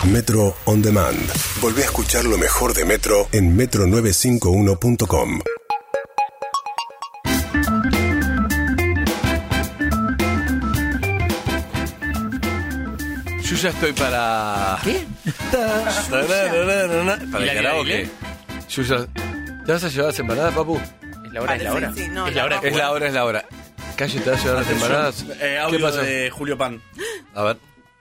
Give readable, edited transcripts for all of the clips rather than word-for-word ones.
Metro On Demand. Volvé a escuchar lo mejor de Metro en metro951.com. Yo ya estoy para... ¿Qué? Para el karaoke. Yo ya... ¿Te vas a llevar las empanadas, papu? ¿Es la hora? ¿Es la hora? Sí, no, ¿Es la hora? Es la hora. Calle, ¿te vas a llevar las empanadas? Audio ¿Qué pasó? de Julio Pan. A ver.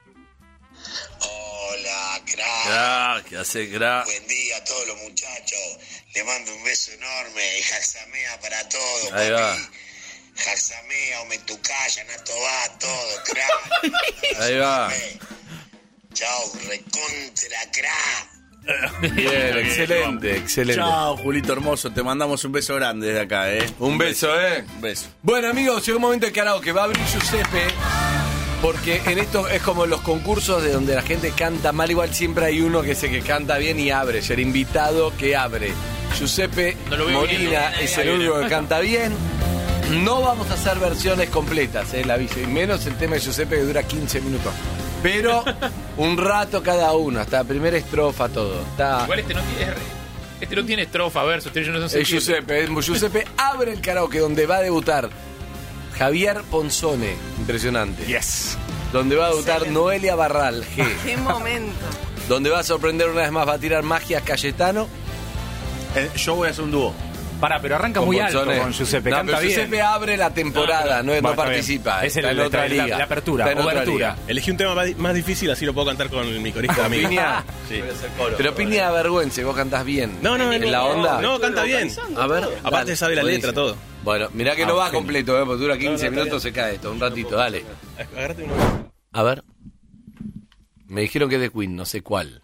Hola, crack. ¿Qué hace, crack? Buen día a todos los muchachos. Le mando un beso enorme y jaxamea para todos. Ahí va. Jaxamea, Ometucaya, Natobá, todo, crack. Ahí va. Chau, recontra, crack. Bien, excelente. Chao, Julito hermoso. Te mandamos un beso grande desde acá, Un beso, Un beso. Bueno, amigos, llegó un momento de karaoke. Va a abrir Giuseppe. Porque en esto es como los concursos de donde la gente canta mal. Igual siempre hay uno que sé que canta bien y abre. Es el invitado que abre. Giuseppe Molina es el único que canta bien. No vamos a hacer versiones completas, la aviso. Y menos el tema de Giuseppe que dura 15 minutos. Pero un rato cada uno, hasta la primera estrofa, todo. Igual este no tiene estrofa, verso, no sé. Giuseppe abre el karaoke donde va a debutar Javier Ponzone, impresionante. Yes. Donde va a debutar Noelia Barral, G. ¡Qué momento! Donde va a sorprender una vez más, va a tirar magia Cayetano. Yo voy a hacer un dúo. Pero arranca muy alto con Giuseppe, no, canta pero bien. Giuseppe abre la temporada, no participa. Es está en otra liga. La apertura, Está en otra obertura. liga. Elegí un tema más difícil, así lo puedo cantar con mi corista amigo. Piña. Sí. Pero Piña, avergüenza, vos cantás bien. No. ¿En la onda? No, canta bien. A ver. Aparte dale, sabe la buenísimo. letra, todo. Bueno, mirá que no va completo, porque dura 15 minutos, se cae esto. Un ratito, dale. Agárrate uno. A ver. Me dijeron que es de Queen, no sé cuál.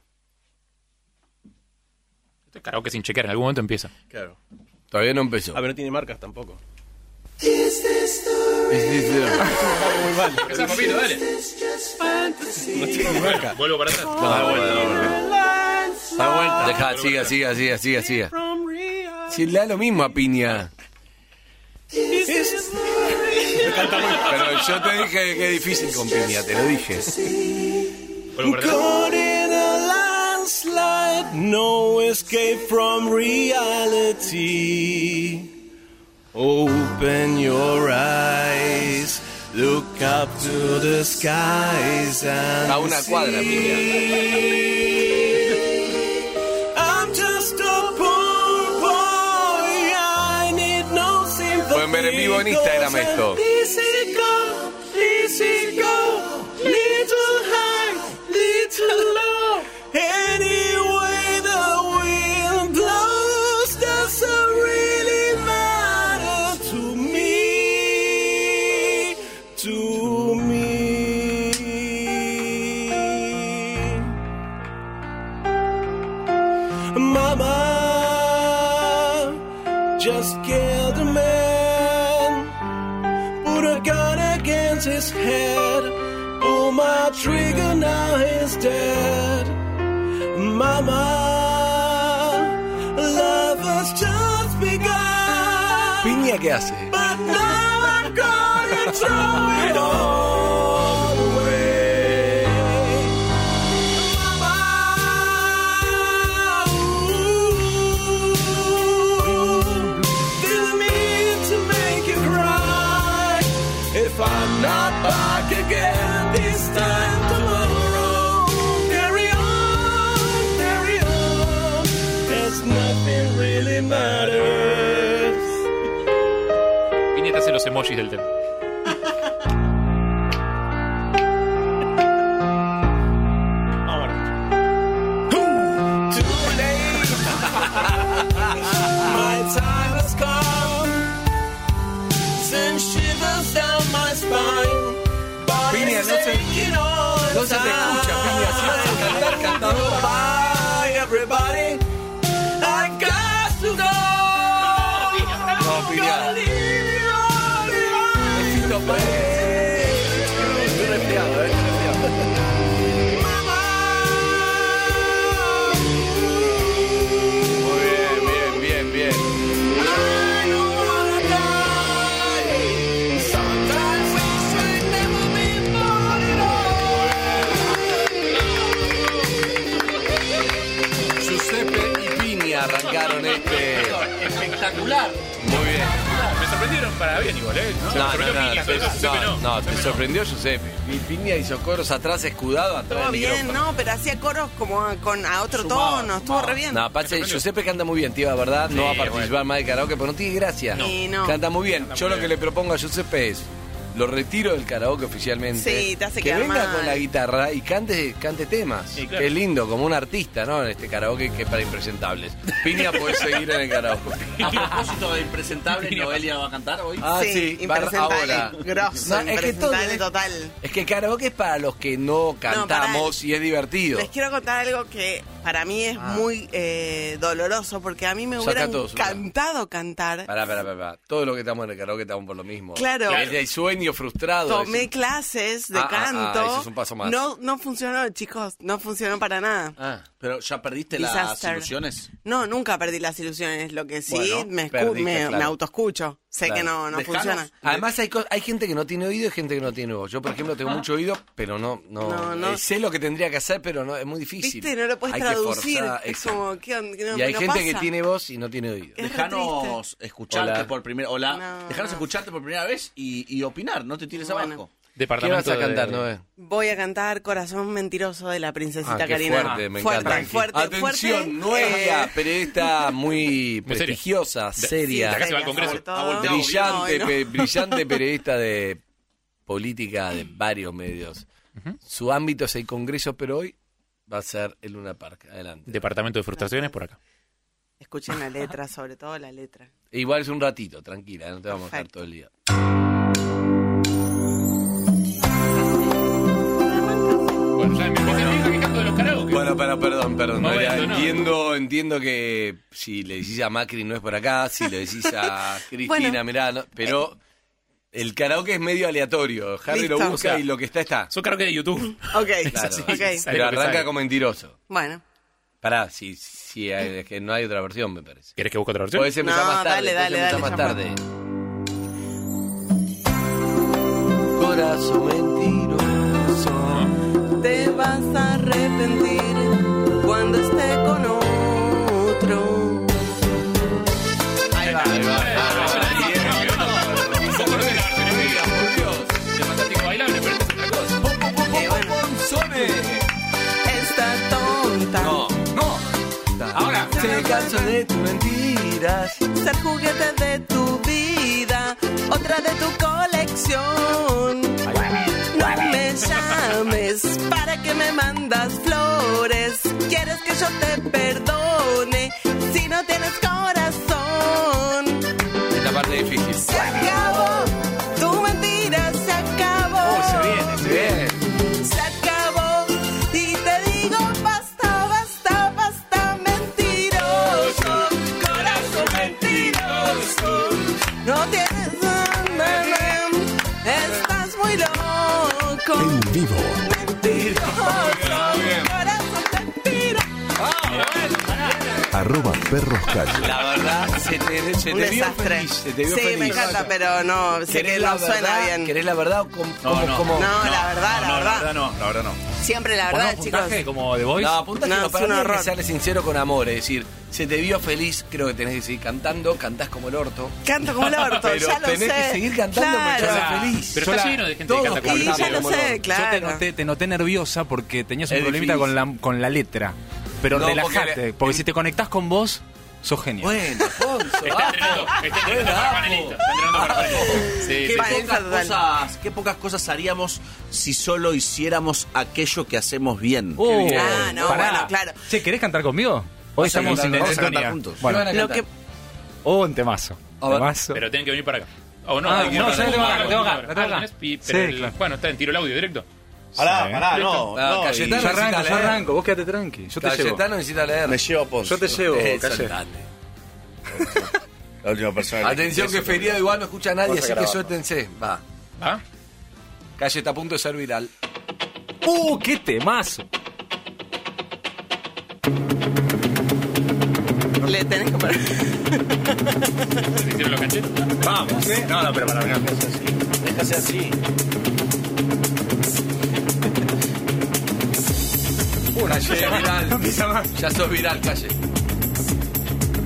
Esto es karaoke sin chequear, en algún momento empieza. Claro. Todavía no empezó. Pero no tiene marcas tampoco. Muy mal. Empezá, papito, dale. No tiene marca. Vuelvo para atrás. Da vuelta. Deja, siga. Si le da lo mismo a Piña. Pero yo te dije que es difícil con Piña, te lo dije. Vuelvo para atrás. No escape from reality. Open your eyes, look up to the skies and A una cuadra, Piña. I'm just a poor boy, I need no sympathy. Pueden ver en vivo en Instagram esto. Easy go, little high, little low. Anyway the wind blows, doesn't really matter to me. Mama just killed a man, put a gun against his head, pull my trigger, now he's dead. Mama, love has just begun. Piña, ¿qué hace? But now I'm gonna throw it all away. Mama, didn't mean to make you cry. If I'm not back again this time tomorrow, carry on, there's nothing really matters. Piña te hace los emojis del tema. Too late. My time has come. Send shivers down my spine. Piña, no se te escucha, Piña. Si vas a cantar, cantador. Bye, everybody. I got to go. No, Piña. Gotta leave you all behind. Necesito estoy resfriado, Mama. Muy bien. I don't wanna die. Sometimes I should never be born at all. arrancaron Espectacular. Muy bien. Me sorprendieron para bien igual, ¿eh? Me sorprendió Piña, pero Giuseppe no. No, te sorprendió Giuseppe. Piña hizo coros atrás, escudado, atrás Estuvo del bien, micrófono. no, pero hacía coros como a otro Sumado, tono, estuvo re bien. No, aparte, Giuseppe canta muy bien, tío, la verdad. No va a participar más de karaoke, pero no tiene gracia. No. Canta muy bien. Canta Yo muy lo que bien. le propongo a Giuseppe es, lo retiro del karaoke oficialmente. Sí, te hace que quedar venga mal. con la guitarra y cante temas. Sí, claro. Que es lindo, como un artista, ¿no? En este karaoke que es para impresentables. Piña, podés seguir en el karaoke. A propósito de impresentable, Noelia va a cantar hoy. Ah, sí, va impresentable, ahora. grosso, No, es que todo impresentable es- total. Es que karaoke es para los que no cantamos pará. y es divertido. Les quiero contar algo que para mí es muy doloroso, porque a mí me Saca hubiera todo, Zucca. encantado cantar. Pará. Todo lo que estamos en el karaoke estamos por lo mismo. Claro. El sueño frustrado. Tomé clases de Ah, canto. eso es un paso más. No funcionó, chicos, no funcionó para nada. Ah, Pero ya perdiste las Disaster. ilusiones. No, nunca perdí las ilusiones. Lo que sí, Bueno, me perdiste, claro. autoescucho. Sé Claro. que no Dejanos. funciona. además hay gente que no tiene oído y gente que no tiene voz. Yo, por ejemplo, tengo mucho oído, pero no. No. Sé lo que tendría que hacer, pero no es muy difícil. ¿Viste? No lo puedes Hay que traducir. forzar, Es exacto. como, ¿qué onda? No, Y hay no gente que pasa. tiene voz y no tiene oído. Es re Dejanos escucharte Hola. por primera No, dejanos no. escucharte por primera vez y opinar, no te tires Bueno. abajo. ¿Qué vas Departamento a cantar, de- Noé? Voy a cantar Corazón Mentiroso de la princesita Ah, qué Karina. fuerte, me fuerte, encanta. fuerte, Atención, fuerte. Noelia, periodista muy Muy seria. prestigiosa, seria, de acá se va al Congreso. sobre todo. Ha volteado. brillante, No, brillante periodista de política de varios medios. Su ámbito es el Congreso, pero hoy va a ser el Luna Park. Adelante. Departamento de frustraciones por acá. Escuchen la letra, sobre todo la letra. Igual es un ratito, tranquila, no te vamos a dejar Perfecto. todo el día. Bueno, ya me empieza que canto de los karaoke. Bueno, perdón. Momento, Noelia, no. entiendo que si le decís a Macri no es por acá, si le decís a Cristina, Bueno. mirá, no, pero el karaoke es medio aleatorio. Harry Listo. lo busca y lo que está. Son karaoke de YouTube. Ok, Claro. ok. Sale Pero lo que arranca sale. como mentiroso. Bueno, Pará, es que no hay otra versión, me parece. ¿Querés que busque otra versión? Podés empezar No, más tarde. dale, podés empezar dale, más ya tarde. Corazón mentiroso. te vas a arrepentir cuando esté con otro. Ahí va. De Fantástico Bailable, pero esta es otra cosa. Está tonta. No. Ahora. Se canso de tus mentiras. Ser juguete de tu vida, otra de tu colección. No me llames para que me mandas flores. Quieres que yo te perdone si no tienes corazón. Esta parte es difícil. Se acabó, tu mentira se acabó. Se viene. Se acabó y te digo basta, basta, basta, mentiroso, corazón mentiroso. No tienes nada, estás muy loco. En vivo. Mentiroso, corazón mentiroso. @perroscalle. La verdad, se te Un vio desastre. feliz. Se te vio Sí, feliz. me encanta, pero no, sé ¿Querés que la no suena verdad? bien. ¿Querés la verdad o cómo? No, la verdad, la verdad. La verdad no. Siempre la verdad, chicos. puntaje como The Voice. No, puntaje No, no, es para un mí es que horror. sale sincero con amor. Es decir, se te vio feliz, creo que tenés que seguir cantando, cantás como el orto. Canto como el orto, Pero ya lo sé. tenés que seguir cantando porque Claro. sos feliz. Pero Yo está la- lleno de gente que todos canta como Y el ya cantamos lo como el sé, orto. claro. Yo te noté nerviosa porque tenías un Es problemita difícil. con la letra. Pero No, relajate, porque si te conectás con vos, sos genial. Bueno, Alfonso. Está entrenando para panelista. Está entrenando para panelista. Sí, Qué sí. Panelista total. qué pocas cosas haríamos si solo hiciéramos aquello que hacemos bien. Ah, no, bueno, claro. Che, ¿querés cantar conmigo? Hoy Vas a estamos cantar, en vamos a sintonía. cantar juntos. Bueno, ¿Qué van a Lo cantar? que un temazo. A ver. Temazo. Pero tienen que venir para acá. O no, Ah, hay que no, ir para yo acá. tengo acá, tengo acá, Ah, tengo acá. tenés, Sí, pero claro. bueno, está en tiro el audio directo. Pará, Sí. pará, Listo. no. Cayetano Yo arranco, necesita leer. vos quédate tranqui. Yo te llevo. Cayetano necesita leer. Me llevo a Ponce. Yo te llevo, Calle. Andate. La última persona. Atención que feriado igual no escucha a nadie, Vamos a así que grabar. suéltense. Va. ¿Ah? Calle está a punto de ser viral. ¡Qué temazo! le tenés que poner. ¿Se hicieron los cachetes? Vamos, No, pero para venir. Déjase así. Calle viral. Ya sos viral, Calle.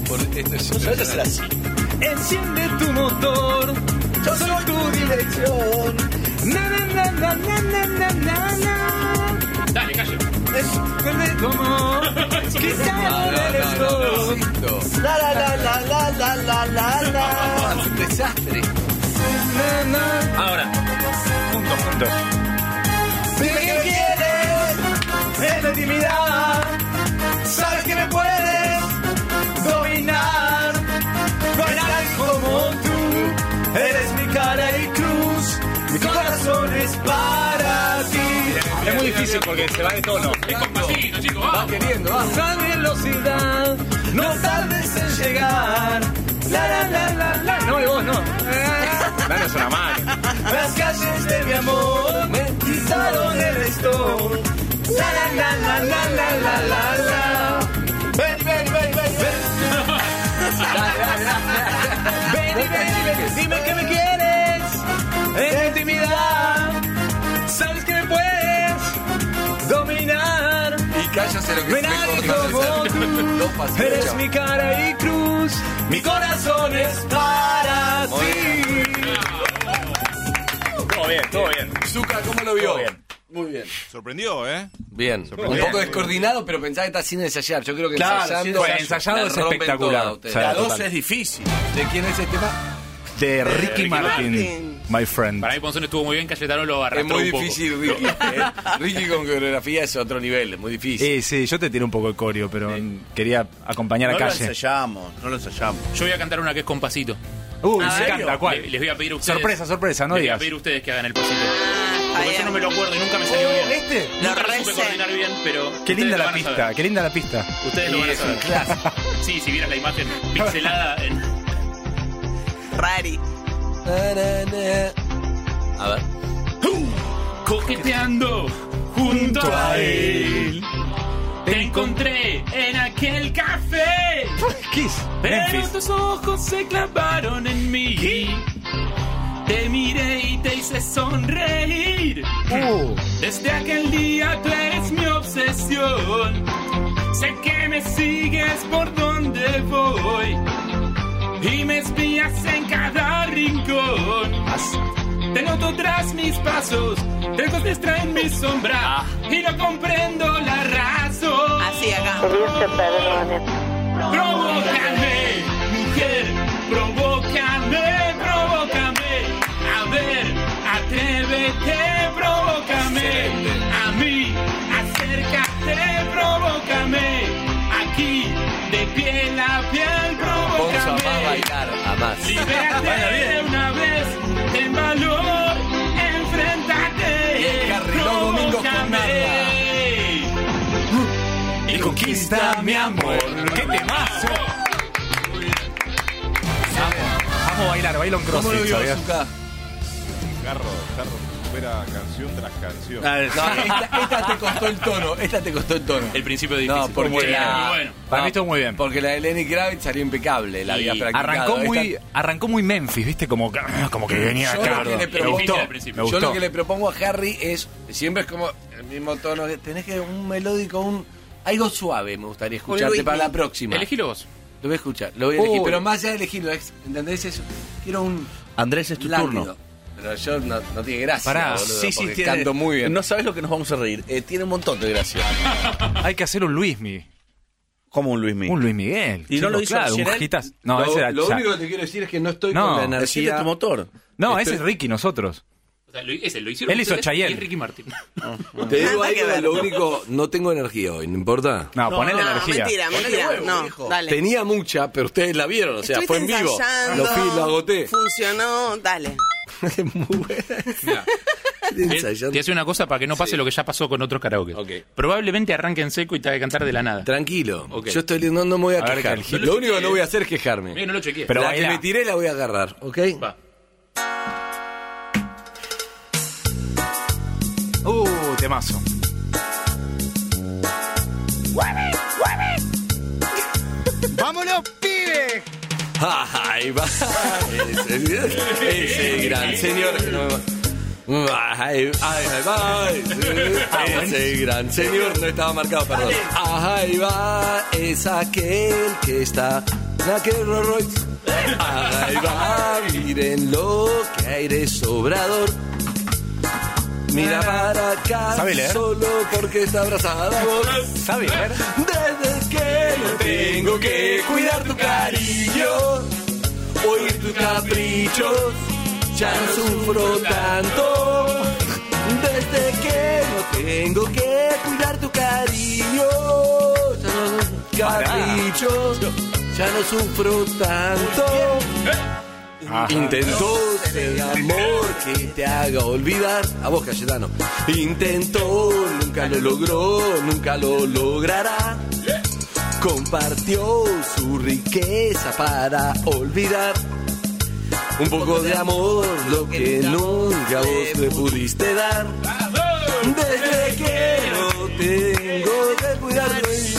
Esto es No sabes hacer así. Enciende tu motor, yo soy tu dirección. Na, na, na, na, na, na, na, na, na. Dale, calle. Es tu amor, quizá no eres tú. La la la la la la la la la. Es un desastre. Na, na. Ahora. Juntos. Dime que quieres en la intimidad. Sabes que me puedes dominar. No hay nadie como tú. Eres mi cara y cruz. Mi corazón es para ti. Es muy difícil porque se va de tono. Es compasito, chicos. Va Vamos. queriendo, va. Esa velocidad, no tardes en llegar. La la la la la. No, y vos no. No es una mano. Las calles de mi amor me quitaron el stone. La la la la la la la la la. Ven, ven, ven, ven, ven. Ven, dime que me quieres. En la intimidad, sabes que me puedes dominar. Y cállase lo que Ven es alguien mejor como no hacer. tú. Dos pasitos, Eres chao. mi cara y cruz. Mi corazón es para Muy ti. Todo bien, todo bien. Zucca, ¿cómo lo vio? Todo bien. Muy bien. Sorprendió, ¿eh? Bien. Sorprendió. Un poco descoordinado, pero pensaba que está sin ensayar. Yo creo que Claro, ensayando, sin ensayado la es rompen espectacular. toda ustedes. O sea, La 2 total. es difícil. ¿De quién es este tema? De Ricky Martin, Martin. my friend. Para mí Ponzón estuvo muy bien, Cayetano lo Es arrastró muy un poco. difícil, Ricky. Ricky con coreografía es otro nivel, es muy difícil. Sí, yo te tiré un poco el coreo, pero quería acompañar No a lo Calle. ensayamos, no lo ensayamos. Yo voy a cantar una que es con pasito. Uy, ¿En me serio? encanta, ¿cuál? Les voy a pedir a ustedes. Sorpresa, no les voy digas. a pedir a ustedes que hagan el pasito. Está Porque yo bien. no me lo acuerdo y nunca me salió bien. ¿Este? Lo Nunca lo supe recé. coordinar bien, pero. Qué linda ustedes lo la van a pista, saber. qué linda la pista. Ustedes lo Y van a es un saber. clásico. Sí, si vieras la imagen pixelada en. Rari. A ver. Coqueteando junto a él. Te encontré en aquel café. Kiss, Pero Memphis. tus ojos se clavaron en mí. Te miré y te hice sonreír. Desde aquel día tú eres mi obsesión. Sé que me sigues por donde voy y me espías en cada rincón. Te noto tras mis pasos, lejos te extraen mi sombra y no comprendo la razón. Así acá. Provócame, mujer, provócame, provócame. A ver, atrévete, provócame. A mí, acércate, provócame. Aquí, de piel a piel, Vamos a más provócame. bailar, a más. Libérate una vez, ten valor, enfréntate. Y Harry, los domingos con Provócame. Y conquista mi amor. ¡Qué temazo! Amo bailar, bailo en ¿Cómo lo crossfit, vio, ¿sabías? Zucca? Carro supera canción tras canción. No, esta te costó el tono, esta te costó el tono. El principio difícil. No, porque Muy la... bueno. Para mí estuvo muy bien. Porque la de Lenny Kravitz salió impecable, la había practicado. Arrancó muy Memphis, ¿viste? Como que venía Yo acá. lo que le Me propongo- gustó, al principio. me Yo lo gustó. que le propongo a Harry es, siempre es como el mismo tono, tenés que un melódico, algo suave me gustaría escucharte Luismi. para la próxima. Elegilo vos. Lo voy a escuchar, lo voy a elegir, Uy. pero más allá de elegirlo, ¿entendés eso? Quiero un Andrés, es tu lánguido. turno. Pero yo no tiene gracia, Pará. boludo, Sí, sí, porque tiene. canto muy bien. No sabes lo que nos vamos a reír. Tiene un montón de gracia. Hay que hacer un Luismi. Como un Luis Miguel. Un Luis Miguel. ¿Y no lo hizo claro, recién un él? hitazo. No, ese era lo ya. único que te quiero decir es que no estoy No, con la Enciende energía. tu motor. No, Estoy- ese es Ricky, nosotros. O sea, lo hicieron Él hizo ustedes Chayanne. y es Ricky Martin. Te digo Nada que algo, ver. lo único, no tengo energía hoy, ¿no importa? No, ponele No, energía. mentira. huevo, No, viejo. dale. Tenía mucha, pero ustedes la vieron, o sea, Estuviste fue en vivo. ensayando, Lo agoté. Funcionó, dale. Muy buena. Ensayando. Te hace una cosa para que no pase lo que ya pasó con otros karaoke. Ok. Probablemente arranque en seco y te haga cantar de la nada. Tranquilo, Ok. yo estoy no me voy a, A ver, quejar. que el hit- Lo único que no voy a hacer es quejarme. No lo chequeé. Pero la baila. que me tiré la voy a agarrar, ¿ok? Va. Temazo. ¡Vámonos, pibe! Ahí va. Ese gran señor que no me va. Ahí va. Ese gran señor no estaba marcado, perdón. Ahí va, es aquel que está aquel Rolls Royce. Ahí va, miren lo que aire sobrador. Mira para acá, ¿sabe leer? solo porque está abrazada a vos. ¿Sabe leer? Desde que no tengo que cuidar tu cariño, oír tus caprichos, ya no sufro tanto. Desde que no tengo que cuidar tu cariño, caprichos, ya no sufro tanto. Ajá. Intentó ser amor que te haga olvidar. A vos, Cayetano. Intentó, nunca lo logró, nunca lo logrará. Compartió su riqueza para olvidar. Un poco de amor, lo que nunca vos le pudiste dar. Desde que no tengo que cuidar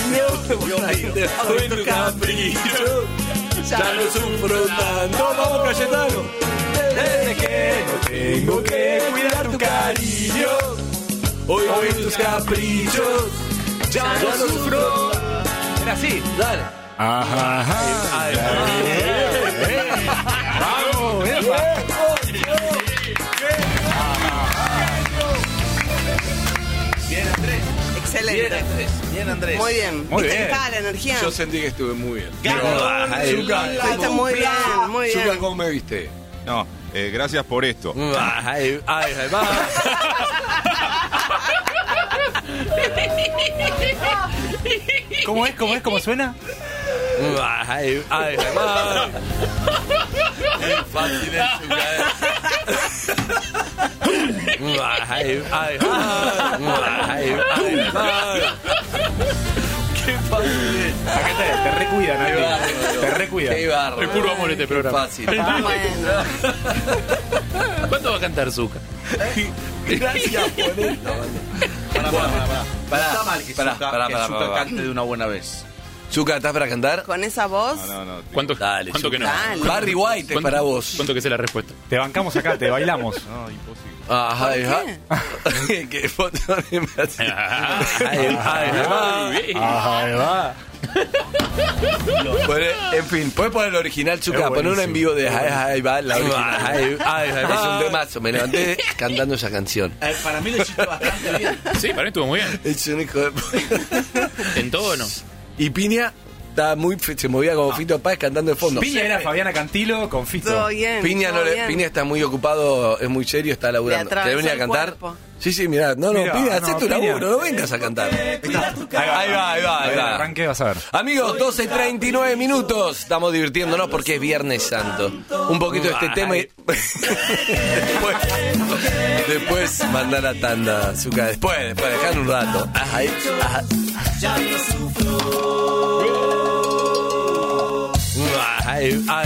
de tu capricho, ya no sufro tanto. Vamos, Cayetano. Desde que no tengo que cuidar tu cariño, hoy tus caprichos, ya no sufro. Era así. Dale. Ajá. Vamos, Bien, Andrés. Excelente. Bien, Andrés. Muy bien. Muy ¿Viste bien. que estaba la energía? Yo sentí que estuve muy bien. Zucca. Ahí está muy bien, muy bien. Zucca, ¿cómo me viste? No, gracias por esto. Ahí va. ¿Cómo es? ¿Cómo suena? Ahí va. Es fácil el Zucca. Ahí va. Qué fácil. Acá te recuida, ¿no? Te recuida. Qué barro. Es puro amor este programa. Fácil. Bueno. ¿Cuánto va a cantar Zucca? Gracias por esto. No está mal que Pará, Zucca cante de una buena vez. Zucca, ¿estás para cantar? Con esa voz. No. ¿Cuánto, Dale, ¿cuánto que no? Dale. Barry White es para vos. ¿Cuánto que sé la respuesta? Te bancamos acá, te bailamos. No, imposible. Ahí va. Qué foto me hace. Ahí va. Ahí va. En fin, puedes poner el original, Zucca. Poner una en vivo de ahí va, la original. Es un temazo. Me levanté cantando esa canción. Para mí lo hiciste bastante bien. Sí, para mí estuvo muy bien. Es un hijo de... En tono. Y Piña estaba se movía como Fito Páez cantando de fondo. Piña era Fabiana Cantilo con Fito. Todo bien. Piña, todo bien. Piña está muy ocupado, es muy serio, está laburando. Le atravesó ¿Te venía a el cantar? cuerpo. Sí, mirá. No, Mirá, Piña, no, hacé tu Piña. laburo, no vengas a cantar. Ahí va. Arranque, vas a ver. Amigos, 12:39 minutos. Estamos divirtiéndonos porque es Viernes Santo. Un poquito de este tema y... después mandar la tanda, Zucca. Después, dejar un rato. Ahí. Ahí va.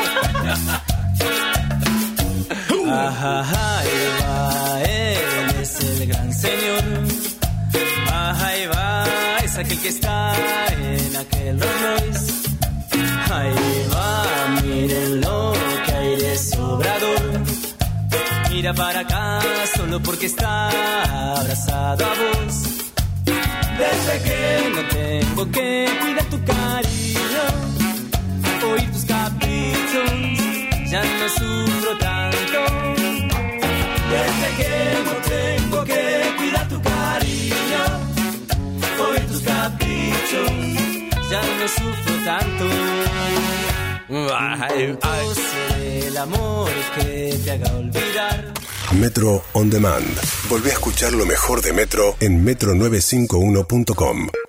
Ahí va, él es el gran señor. Ahí va, es aquel que está en aquel Rolls Royce. Ahí va, mírenlo, que aire sobrador. Mira para acá, solo porque está abrazado a vos. Desde que no tengo que cuidar tu cariño, oír tus caprichos, ya no sufro tanto. Desde que no tengo que cuidar tu cariño, oír tus caprichos, ya no sufro tanto. Entonces el amor que te haga olvidar. Metro On Demand. Volvé a escuchar lo mejor de Metro en metro951.com.